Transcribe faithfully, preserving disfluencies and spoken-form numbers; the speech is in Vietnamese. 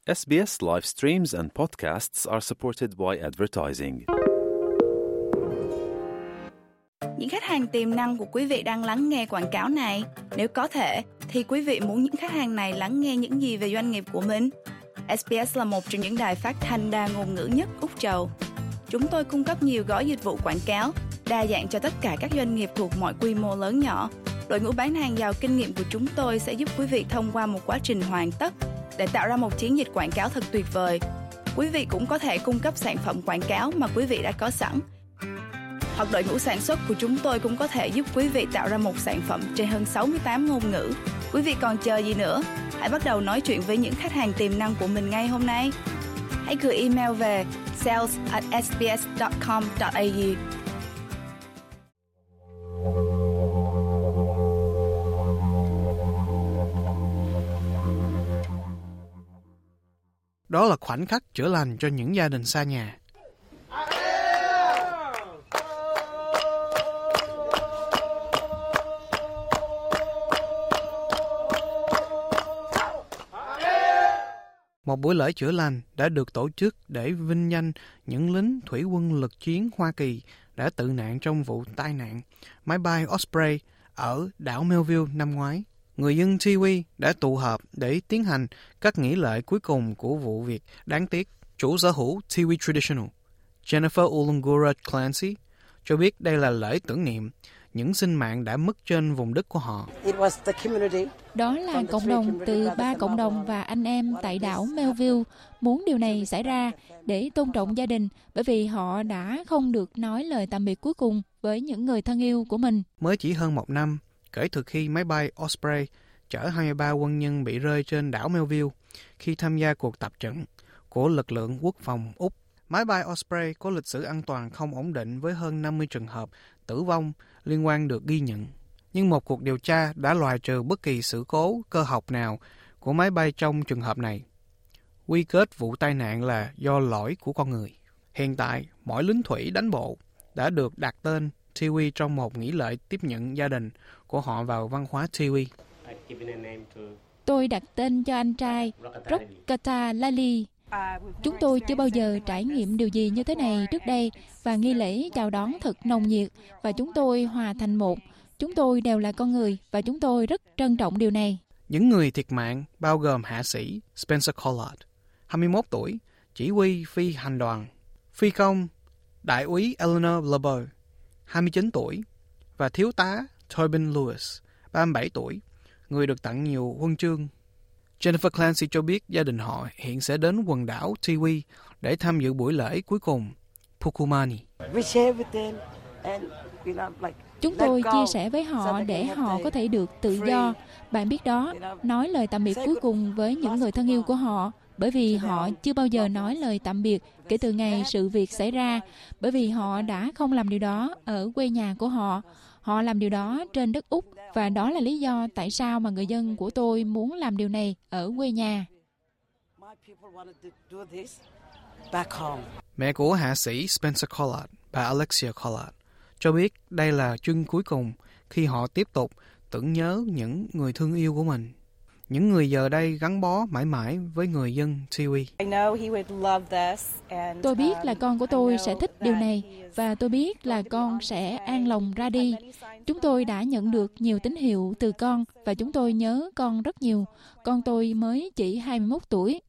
ét bê ét live streams and podcasts are supported by advertising. Những khách hàng tiềm năng của quý vị đang lắng nghe quảng cáo này. Nếu có thể, thì quý vị muốn những khách hàng này lắng nghe những gì về doanh nghiệp của mình? ét bê ét là một trong những đài phát thanh đa ngôn ngữ nhất Úc Châu. Chúng tôi cung cấp nhiều gói dịch vụ quảng cáo, đa dạng cho tất cả các doanh nghiệp thuộc mọi quy mô lớn nhỏ. Đội ngũ bán hàng giàu kinh nghiệm của chúng tôi sẽ giúp quý vị thông qua một quá trình hoàn tất để tạo ra một chiến dịch quảng cáo thật tuyệt vời. Quý vị cũng có thể cung cấp sản phẩm quảng cáo mà quý vị đã có sẵn. Hoặc đội ngũ sản xuất của chúng tôi cũng có thể giúp quý vị tạo ra một sản phẩm trên hơn sáu mươi tám ngôn ngữ. Quý vị còn chờ gì nữa? Hãy bắt đầu nói chuyện với những khách hàng tiềm năng của mình ngay hôm nay. Hãy gửi email về sales at s b s dot com dot a u. Đó là khoảnh khắc chữa lành cho những gia đình xa nhà. Một buổi lễ chữa lành đã được tổ chức để vinh danh những lính thủy quân lực chiến Hoa Kỳ đã tử nạn trong vụ tai nạn máy bay Osprey ở đảo Melville năm ngoái. Người dân Tiwi đã tụ họp để tiến hành các nghi lễ cuối cùng của vụ việc đáng tiếc. Chủ sở hữu Tiwi Traditional, Jennifer Ulungura Clancy, cho biết đây là lễ tưởng niệm những sinh mạng đã mất trên vùng đất của họ. Đó là cộng đồng từ ba cộng đồng và anh em tại đảo Melville muốn điều này xảy ra để tôn trọng gia đình, bởi vì họ đã không được nói lời tạm biệt cuối cùng với những người thân yêu của mình. Mới chỉ hơn một năm kể từ khi máy bay Osprey chở hai mươi ba quân nhân bị rơi trên đảo Melville khi tham gia cuộc tập trận của lực lượng quốc phòng Úc. Máy bay Osprey có lịch sử an toàn không ổn định với hơn năm mươi trường hợp tử vong liên quan được ghi nhận. Nhưng một cuộc điều tra đã loại trừ bất kỳ sự cố cơ học nào của máy bay trong trường hợp này. Quy kết vụ tai nạn là do lỗi của con người. Hiện tại, mỗi lính thủy đánh bộ đã được đặt tên Tiwi trong một nghi lễ tiếp nhận gia đình của họ vào văn hóa Tiwi. Tôi đặt tên cho anh trai Rokata Lali. Chúng tôi chưa bao giờ trải nghiệm điều gì như thế này trước đây và nghi lễ chào đón thật nồng nhiệt và chúng tôi hòa thành một. Chúng tôi đều là con người và chúng tôi rất trân trọng điều này. Những người thiệt mạng bao gồm hạ sĩ Spencer Collard, hai mươi mốt tuổi, chỉ huy phi hành đoàn, phi công đại úy Eleanor LeBeau, hai mươi chín tuổi, và thiếu tá Tobin Lewis, ba mươi bảy tuổi, người được tặng nhiều huân chương. Jennifer Clancy cho biết gia đình họ hiện sẽ đến quần đảo Tiwi để tham dự buổi lễ cuối cùng, Pukumani. Chúng tôi chia sẻ với họ để họ có thể được tự do. Bạn biết đó, nói lời tạm biệt cuối cùng với những người thân yêu của họ, bởi vì họ chưa bao giờ nói lời tạm biệt kể từ ngày sự việc xảy ra, bởi vì họ đã không làm điều đó ở quê nhà của họ. Họ làm điều đó trên đất Úc, và đó là lý do tại sao mà người dân của tôi muốn làm điều này ở quê nhà. Mẹ của hạ sĩ Spencer Collard, bà Alexia Collard, cho biết đây là chân cuối cùng khi họ tiếp tục tưởng nhớ những người thương yêu của mình. Những người giờ đây gắn bó mãi mãi với người dân Tiwi. Tôi biết là con của tôi sẽ thích điều này và tôi biết là con sẽ an lòng ra đi. Chúng tôi đã nhận được nhiều tín hiệu từ con và chúng tôi nhớ con rất nhiều. Con tôi mới chỉ hai mươi mốt tuổi.